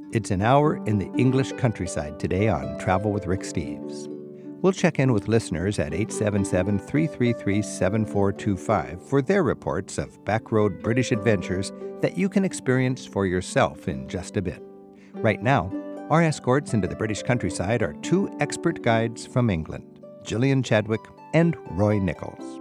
It's an hour in the English countryside today on Travel with Rick Steves. We'll check in with listeners at 877-333-7425 for their reports of backroad British adventures that you can experience for yourself in just a bit. Right now, our escorts into the British countryside are two expert guides from England, Gillian Chadwick and Roy Nichols.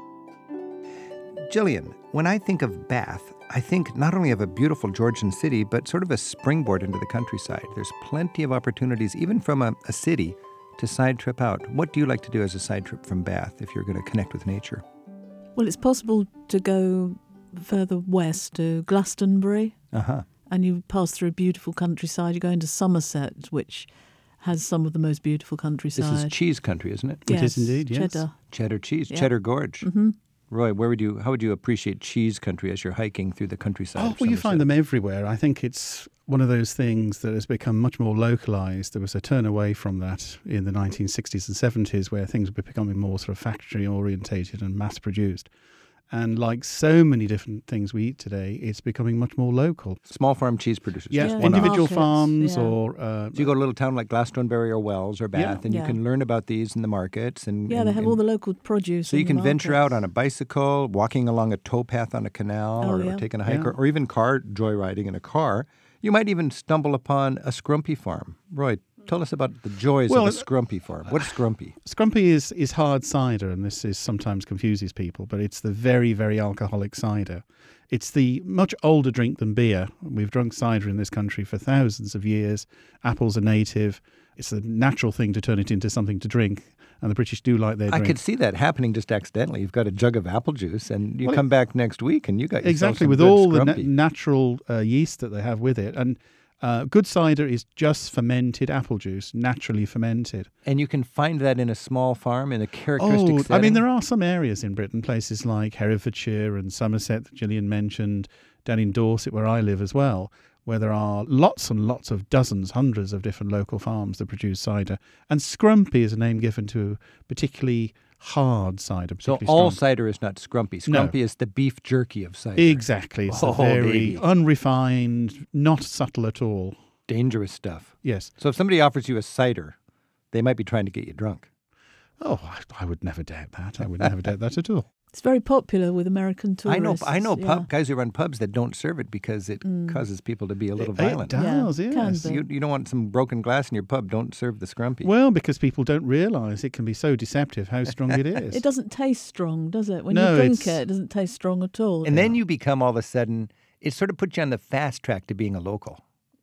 Gillian, when I think of Bath, I think not only of a beautiful Georgian city, but sort of a springboard into the countryside. There's plenty of opportunities, even from a city, to side trip out. What do you like to do as a side trip from Bath if you're going to connect with nature? Well, it's possible to go further west to Glastonbury, and you pass through a beautiful countryside. You go into Somerset, which has some of the most beautiful countryside. This is cheese country, isn't it? Yes, it is indeed, yes. Cheddar cheese, yeah. Cheddar Gorge. Mm-hmm. Roy, how would you appreciate cheese country as you're hiking through the countryside? Oh, well, you find them everywhere. I think it's one of those things that has become much more localised. There was a turn away from that in the 1960s and 70s where things were becoming more sort of factory-orientated and mass-produced. And like so many different things we eat today, it's becoming much more local. Small farm cheese producers. Yeah, just individual markets, farms yeah. or... So you go to a little town like Glastonbury or Wells or Bath, and you can learn about these in the markets. And they have all the local produce. So you can venture out on a bicycle, walking along a towpath on a canal, or taking a hike, or even car joyriding in a car. You might even stumble upon a scrumpy farm. Roy, tell us about the joys of a scrumpy farm. What's scrumpy? Scrumpy is hard cider, and this is sometimes confuses people, but it's the very, very alcoholic cider. It's the much older drink than beer. We've drunk cider in this country for thousands of years. Apples are native. It's a natural thing to turn it into something to drink, and the British do like their drink. I could see that happening just accidentally. You've got a jug of apple juice, and you come back next week, and you got yourself exactly some with good all scrumpy. the natural yeast that they have with it. And good cider is just fermented apple juice, naturally fermented. And you can find that in a small farm in a characteristic setting? I mean, there are some areas in Britain, places like Herefordshire and Somerset that Gillian mentioned, down in Dorset where I live as well, where there are lots and lots of dozens, hundreds of different local farms that produce cider. And scrumpy is a name given to particularly hard cider. So all cider is not scrumpy. Scrumpy is the beef jerky of cider. Exactly. It's very unrefined, not subtle at all. Dangerous stuff. Yes. So if somebody offers you a cider, they might be trying to get you drunk. Oh, I would never doubt that. I would never doubt that at all. It's very popular with American tourists. I know guys who run pubs that don't serve it because it causes people to be a little violent. It does, yes. Can be. You don't want some broken glass in your pub. Don't serve the scrumpy. Well, because people don't realise it can be so deceptive how strong it is. It doesn't taste strong, does it? When you drink it doesn't taste strong at all. And then you become all of a sudden, it sort of puts you on the fast track to being a local.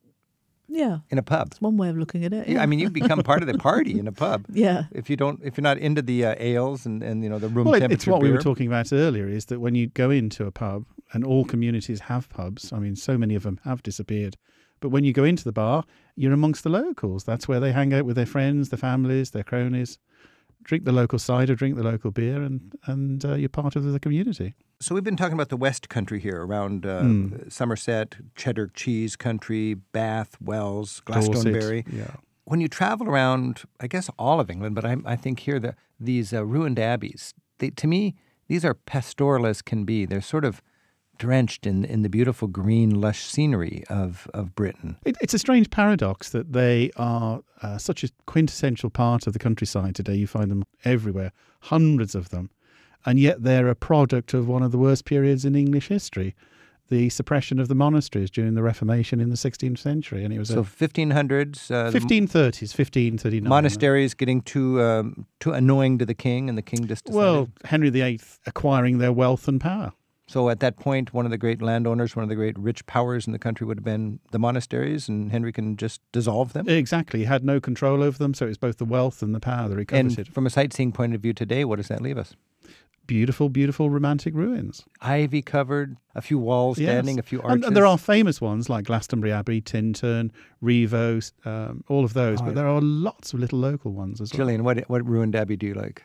Yeah. In a pub. It's one way of looking at it. Yeah. I mean, you become part of the party in a pub. Yeah. If you're not into the ales and the room temperature it's what beer. we were talking about earlier, is that when you go into a pub, and all communities have pubs, I mean, so many of them have disappeared, but when you go into the bar, you're amongst the locals. That's where they hang out with their friends, their families, their cronies. Drink the local cider, drink the local beer, and you're part of the community. So we've been talking about the West Country here, around Somerset, Cheddar cheese country, Bath, Wells, Glastonbury. Dorset, yeah. When you travel around, I guess all of England, but I think here these ruined abbeys, to me, these are pastoral as can be. They're sort of drenched in the beautiful green, lush scenery of Britain. It's a strange paradox that they are such a quintessential part of the countryside today. You find them everywhere, hundreds of them, and yet they're a product of one of the worst periods in English history, the suppression of the monasteries during the Reformation in the 16th century. And it was 1500s? 1530s, 1539. Monasteries getting too annoying to the king, and the king just decided... Well, Henry VIII acquiring their wealth and power. So at that point, one of the great landowners, one of the great rich powers in the country would have been the monasteries, and Henry can just dissolve them? Exactly. He had no control over them, so it was both the wealth and the power that he coveted. And from a sightseeing point of view today, what does that leave us? Beautiful, beautiful romantic ruins. Ivy covered, a few walls standing, a few arches. And there are famous ones like Glastonbury Abbey, Tintern, Rievaulx, all of those, but there are lots of little local ones as well. Gillian, what ruined abbey do you like?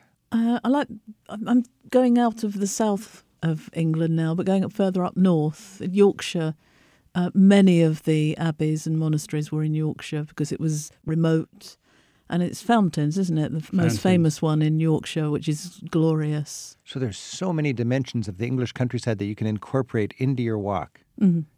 I'm going out of the south of England now, but going up further up north, in Yorkshire, many of the abbeys and monasteries were in Yorkshire because it was remote. And it's Fountains, isn't it? The most famous one in Yorkshire, which is glorious. So there's so many dimensions of the English countryside that you can incorporate into your walk. Mm-hmm.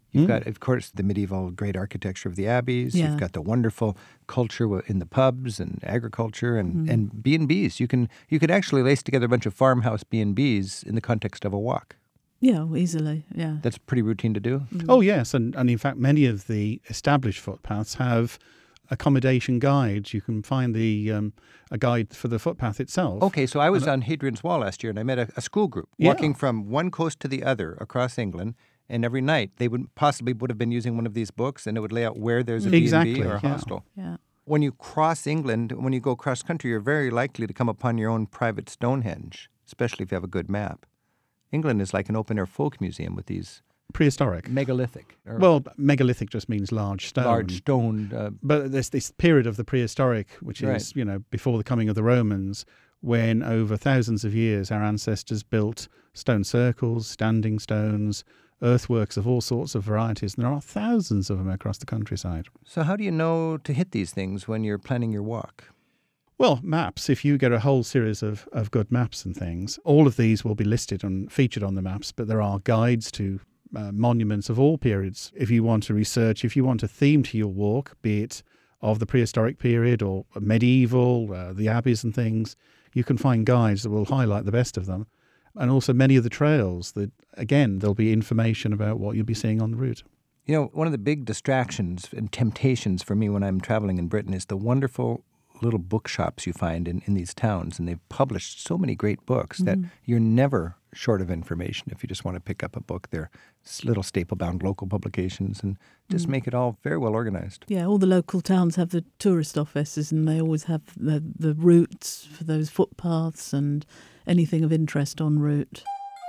You've got, of course, the medieval great architecture of the abbeys. Yeah. You've got the wonderful culture in the pubs and agriculture and B&Bs. You could actually lace together a bunch of farmhouse B&Bs in the context of a walk. Yeah, easily, yeah. That's pretty routine to do. Oh, yes. And in fact, many of the established footpaths have accommodation guides. You can find a guide for the footpath itself. Okay, so I was on Hadrian's Wall last year, and I met a school group walking from one coast to the other across England. And every night they would have been using one of these books, and it would lay out where there's a B&B or a hostel. Yeah. When you cross England, when you go cross country, you're very likely to come upon your own private Stonehenge, especially if you have a good map. England is like an open-air folk museum with these Prehistoric. megalithic. Well, megalithic just means large stone. Large stone. But there's this period of the prehistoric, which is, before the coming of the Romans, when over thousands of years our ancestors built stone circles, standing stones, earthworks of all sorts of varieties, and there are thousands of them across the countryside. So how do you know to hit these things when you're planning your walk? Well, maps, if you get a whole series of good maps and things, all of these will be listed and featured on the maps, but there are guides to monuments of all periods. If you want to research, if you want a theme to your walk, be it of the prehistoric period or medieval, the abbeys and things, you can find guides that will highlight the best of them. And also many of the trails that, again, there'll be information about what you'll be seeing on the route. You know, one of the big distractions and temptations for me when I'm traveling in Britain is the wonderful little bookshops you find in these towns. And they've published so many great books that you're never short of information if you just want to pick up a book. They're little staple-bound local publications and just make it all very well organized. Yeah, all the local towns have the tourist offices, and they always have the routes for those footpaths and anything of interest en route.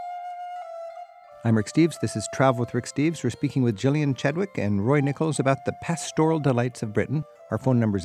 I'm Rick Steves. This is Travel with Rick Steves. We're speaking with Gillian Chadwick and Roy Nichols about the pastoral delights of Britain. Our phone number is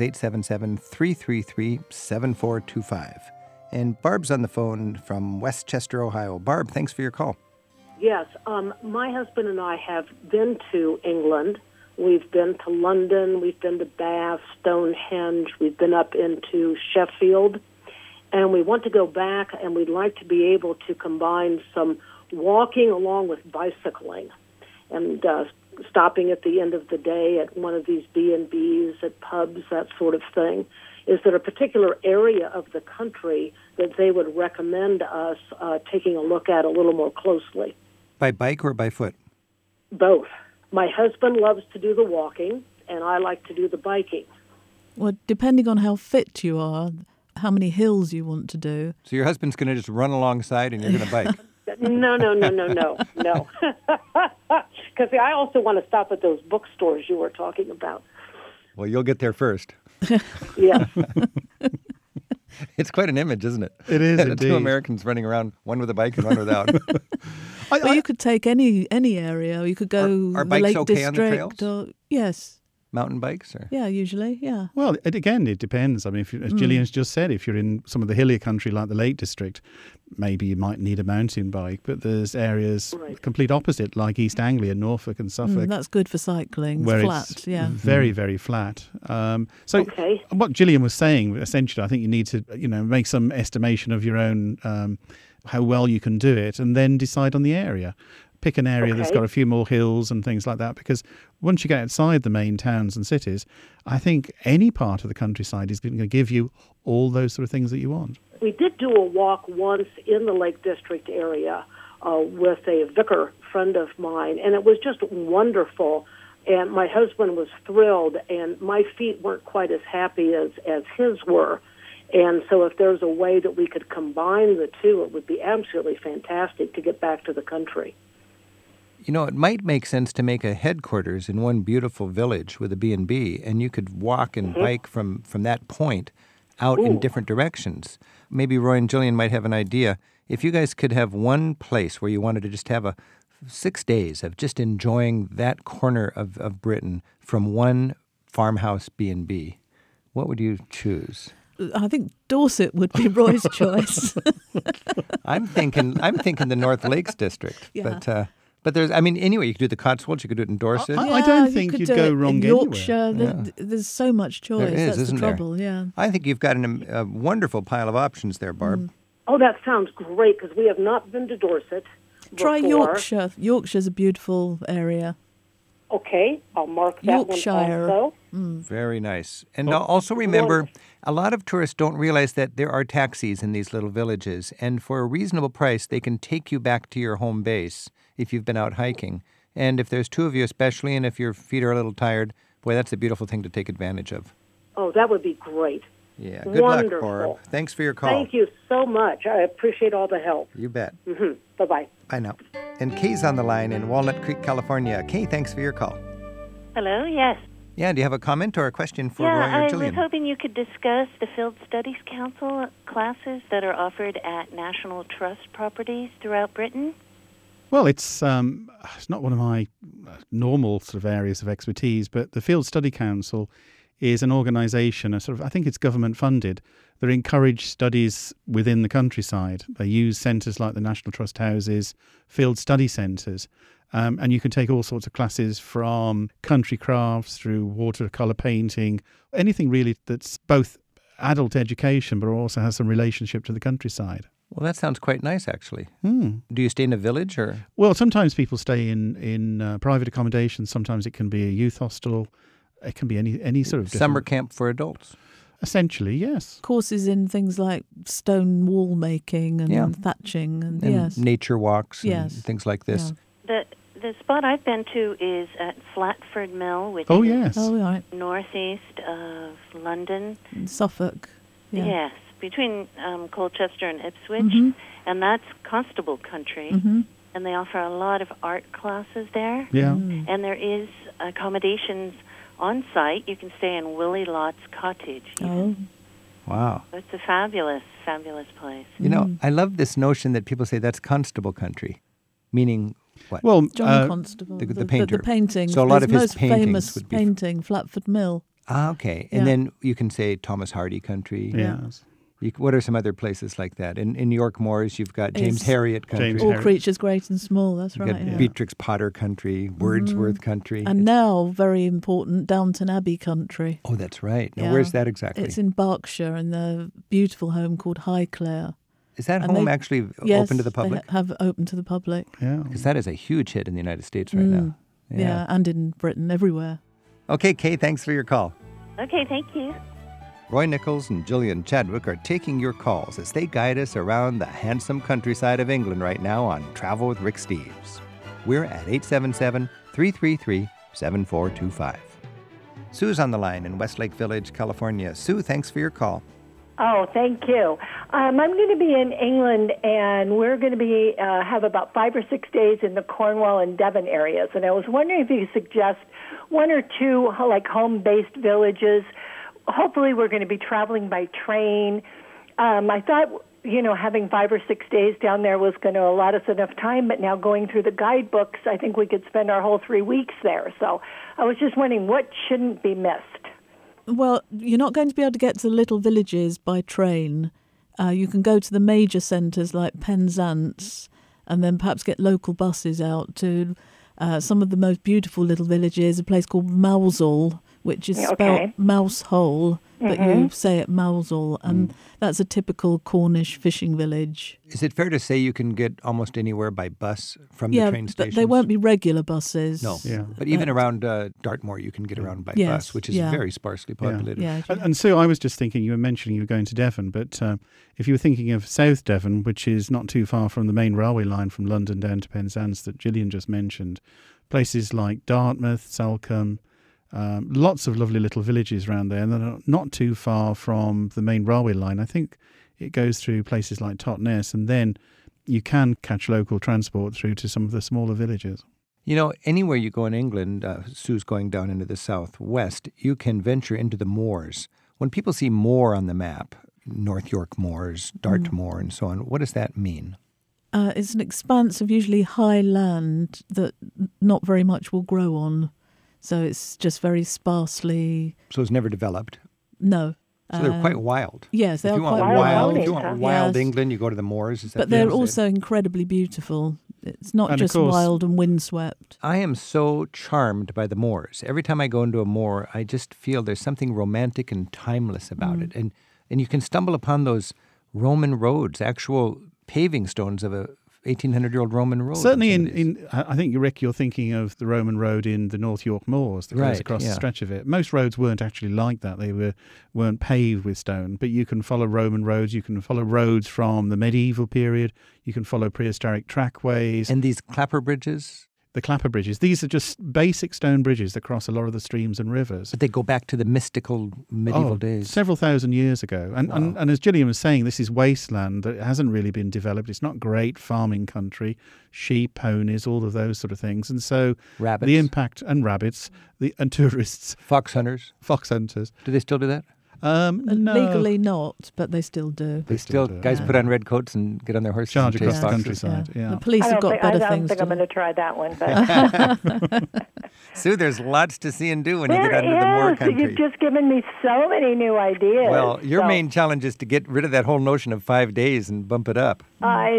877-333-7425. And Barb's on the phone from Westchester, Ohio. Barb, thanks for your call. Yes, my husband and I have been to England. We've been to London, we've been to Bath, Stonehenge, we've been up into Sheffield, and we want to go back, and we'd like to be able to combine some walking along with bicycling and stopping at the end of the day at one of these B&Bs, at pubs, that sort of thing. Is there a particular area of the country that they would recommend us taking a look at a little more closely? By bike or by foot? Both. My husband loves to do the walking, and I like to do the biking. Well, depending on how fit you are, how many hills you want to do. So your husband's going to just run alongside and you're going to bike? No. Because I also want to stop at those bookstores you were talking about. Well, you'll get there first. Yes. It's quite an image, isn't it? It is, indeed. Two Americans running around, one with a bike and one without. Well, you could take any area. You could go Are the bikes Lake okay District. on the trails? Or, yes. Mountain bikes? Or? Yeah, usually, yeah. Well, it depends. I mean, as Gillian's just said, if you're in some of the hillier country like the Lake District, maybe you might need a mountain bike. But there's areas complete opposite, like East Anglia, Norfolk and Suffolk. That's good for cycling. It's where flat, it's yeah. very flat. What Gillian was saying, essentially, I think you need to, make some estimation of your own, how well you can do it, and then decide on the area. Pick an area that's got a few more hills and things like that, because once you get outside the main towns and cities, I think any part of the countryside is going to give you all those sort of things that you want. We did do a walk once in the Lake District area with a vicar friend of mine, and it was just wonderful. And my husband was thrilled, and my feet weren't quite as happy as his were. And so if there's a way that we could combine the two, it would be absolutely fantastic to get back to the country. You know, it might make sense to make a headquarters in one beautiful village with a B&B, and you could walk and bike from that point out in different directions. Maybe Roy and Gillian might have an idea. If you guys could have one place where you wanted to just have 6 days of just enjoying that corner of Britain from one farmhouse B&B, what would you choose? I think Dorset would be Roy's choice. I'm thinking the North Lakes district, Yeah. But there's, anyway, you could do the Cotswolds, you could do it in Dorset. I don't think you you'd could go do it wrong in Yorkshire. anywhere. There's so much choice. There is, That's isn't the there? trouble, yeah. I think you've got a wonderful pile of options there, Barb. Oh, that sounds great, because we have not been to Dorset Try before. Yorkshire. Yorkshire's a beautiful area. Okay, I'll mark that Yorkshire. one also. Very nice. And also remember, a lot of tourists don't realize that there are taxis in these little villages, and for a reasonable price, they can take you back to your home base if you've been out hiking. And if there's two of you especially, and if your feet are a little tired, boy, that's a beautiful thing to take advantage of. Oh, that would be great. Yeah, good Wonderful. luck, Cora. Thanks for your call. Thank you so much. I appreciate all the help. You bet. Bye-bye. Bye now. And Kay's on the line in Walnut Creek, California. Kay, thanks for your call. Hello, yes. Yeah, do you have a comment or a question for Roy or I Jillian? was hoping you could discuss the Field Studies Council classes that are offered at National Trust properties throughout Britain. Well, it's not one of my normal sort of areas of expertise, but the Field Study Council is an organisation, I think it's government funded, that encourage studies within the countryside. They use centres like the National Trust houses, field study centres, and you can take all sorts of classes from country crafts through watercolour painting, anything really that's both adult education but also has some relationship to the countryside. Well, that sounds quite nice, actually. Do you stay in a village or? Well, sometimes people stay in private accommodation. Sometimes it can be a youth hostel. It can be any sort of Summer camp for adults. Essentially, yes. Courses in things like stone wall making and thatching and yes. Nature walks and things like this. Yeah. The spot I've been to is at Flatford Mill, which Oh, is yes. Oh, right. northeast of London. In Suffolk. Yeah. Yes, between Colchester and Ipswich, and that's Constable country. And they offer a lot of art classes there. Yeah. And there is accommodations on site. You can stay in Willie Lott's cottage. Oh. Wow. It's a fabulous, fabulous place. You know, I love this notion that people say that's Constable country, meaning what? Well, John Constable. the painter. The painting. So a lot his of his most paintings famous would be painting, Flatford Mill. Ah, okay. And then you can say Thomas Hardy country. yes. What are some other places like that? In York Moors, you've got James It's Herriot country. James All Harriet. creatures great and small, that's You've right. got Yeah. Beatrix Potter country, Wordsworth country. And now, very important, Downton Abbey country. Oh, that's right. Now, Yeah. where's that exactly? It's in Berkshire in the beautiful home called Highclere. Is that and home they- actually Yes, open to the public? They have open to the public. Yeah. Because that is a huge hit in the United States right now. Yeah, and in Britain, everywhere. Okay, Kay, thanks for your call. Okay, thank you. Roy Nichols and Jillian Chadwick are taking your calls as they guide us around the handsome countryside of England right now on Travel with Rick Steves. We're at 877-333-7425. Sue's on the line in Westlake Village, California. Sue, thanks for your call. Oh, thank you. I'm going to be in England, and we're going to be have about 5 or 6 days in the Cornwall and Devon areas. And I was wondering if you could suggest one or two like home-based villages. Hopefully, we're going to be traveling by train. I thought, having 5 or 6 days down there was going to allot us enough time, but now going through the guidebooks, I think we could spend our whole 3 weeks there. So I was just wondering what shouldn't be missed. Well, you're not going to be able to get to the little villages by train. You can go to the major centres like Penzance and then perhaps get local buses out to some of the most beautiful little villages, a place called Mousehole, which is spelled mouse hole, but you say it Mousehole, and that's a typical Cornish fishing village. Is it fair to say you can get almost anywhere by bus from the train but stations? they won't be regular buses. No, Yeah. but even around Dartmoor, you can get around by Yes, bus, which is yeah. very sparsely populated. Yeah, And Sue, I was just thinking, you were mentioning you were going to Devon, but if you were thinking of South Devon, which is not too far from the main railway line from London down to Penzance that Gillian just mentioned, places like Dartmouth, Salcombe, lots of lovely little villages around there, and they're not too far from the main railway line. I think it goes through places like Totnes, and then you can catch local transport through to some of the smaller villages. You know, anywhere you go in England, Sue's going down into the southwest, you can venture into the moors. When people see moor on the map, North York Moors, Dartmoor, and so on, what does that mean? It's an expanse of usually high land that not very much will grow on. So it's just very sparsely. So it's never developed. No. So they're quite wild. Yes, they If are you want quite wild, wild. if you want wild Yes. England, you go to the moors. Is that But fair they're to say? also incredibly beautiful. It's not And of just course- wild and windswept. I am so charmed by the moors. Every time I go into a moor, I just feel there's something romantic and timeless about it. And you can stumble upon those Roman roads, actual paving stones of a 1,800-year-old Roman road. Certainly I think, Rick, you're thinking of the Roman road in the North York Moors that goes across the stretch of it. Most roads weren't actually like that. They weren't paved with stone, but you can follow Roman roads. You can follow roads from the medieval period. You can follow prehistoric trackways. And these clapper bridges? The clapper bridges. These are just basic stone bridges that cross a lot of the streams and rivers. But they go back to the mystical medieval days. Several thousand years ago. And as Gillian was saying, this is wasteland that hasn't really been developed. It's not great farming country, sheep, ponies, all of those sort of things. And so rabbits. The impact, and rabbits, and tourists. Fox hunters. Do they still do that? No. Legally not, but they still do. They still do. Guys put on red coats and get on their horses charge and across the foxes. countryside. Yeah. The police have got better things. I don't think I'm going to try that one. But Sue, there's lots to see and do when you get onto the Moor country. You've just given me so many new ideas. Well, your main challenge is to get rid of that whole notion of 5 days and bump it up. I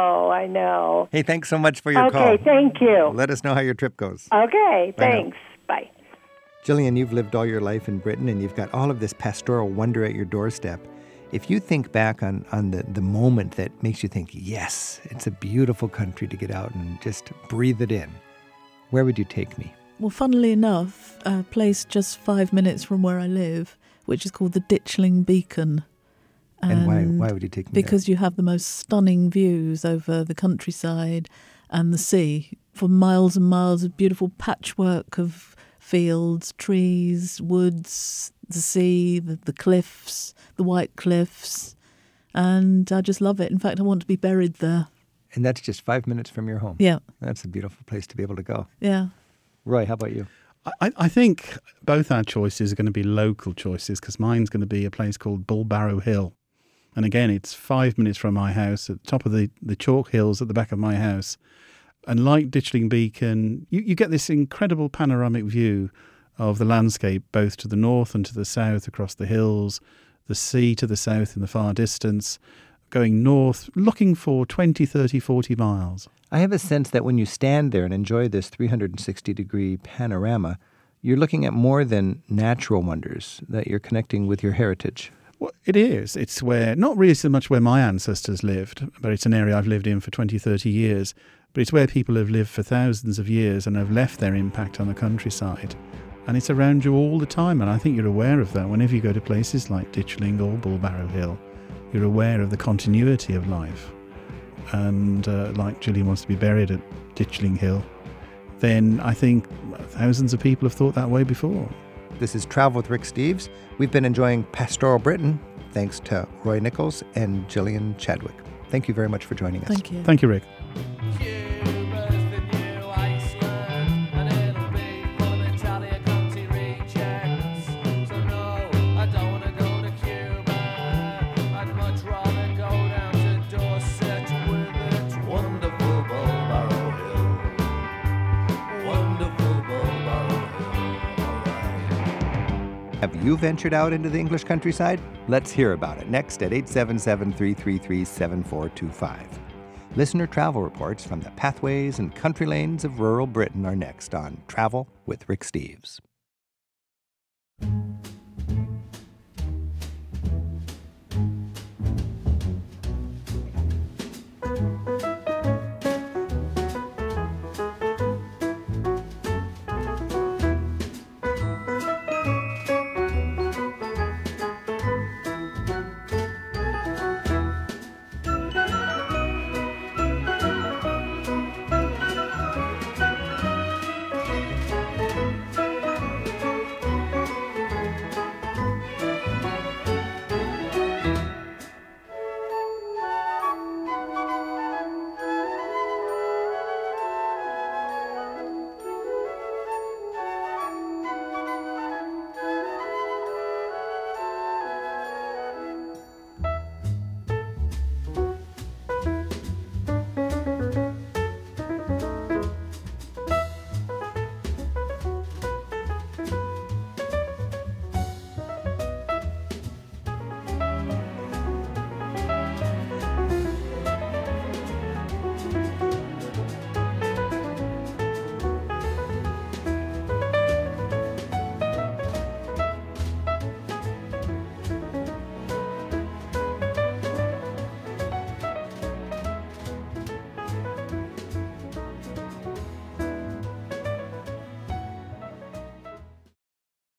know. Hey, thanks so much for your call. Okay, thank you. Let us know how your trip goes. Okay, thanks. Bye. Gillian, you've lived all your life in Britain and you've got all of this pastoral wonder at your doorstep. If you think back on the moment that makes you think, yes, it's a beautiful country to get out and just breathe it in, where would you take me? Well, funnily enough, a place just 5 minutes from where I live, which is called the Ditchling Beacon. And why would you take me Because there? you have the most stunning views over the countryside and the sea. For miles and miles of beautiful patchwork of fields, trees, woods, the sea, the cliffs, the white cliffs. And I just love it. In fact, I want to be buried there. And that's just 5 minutes from your home. Yeah. That's a beautiful place to be able to go. Yeah. Roy, how about you? I think both our choices are going to be local choices, because mine's going to be a place called Bulbarrow Hill. And again, it's 5 minutes from my house, at the top of the chalk hills at the back of my house. And like Ditchling Beacon, you get this incredible panoramic view of the landscape, both to the north and to the south across the hills, the sea to the south in the far distance, going north, looking for 20, 30, 40 miles. I have a sense that when you stand there and enjoy this 360-degree panorama, you're looking at more than natural wonders, that you're connecting with your heritage. Well, it is. It's where, not really so much where my ancestors lived, but it's an area I've lived in for 20, 30 years. But it's where people have lived for thousands of years and have left their impact on the countryside. And it's around you all the time, and I think you're aware of that. Whenever you go to places like Ditchling or Bulbarrow Hill, you're aware of the continuity of life. And like Gillian wants to be buried at Ditchling Hill, then I think thousands of people have thought that way before. This is Travel with Rick Steves. We've been enjoying Pastoral Britain, thanks to Roy Nichols and Gillian Chadwick. Thank you very much for joining us. Thank you. Thank you, Rick. Have you ventured out into the English countryside? Let's hear about it next at 877-333-7425. Listener travel reports from the pathways and country lanes of rural Britain are next on Travel with Rick Steves.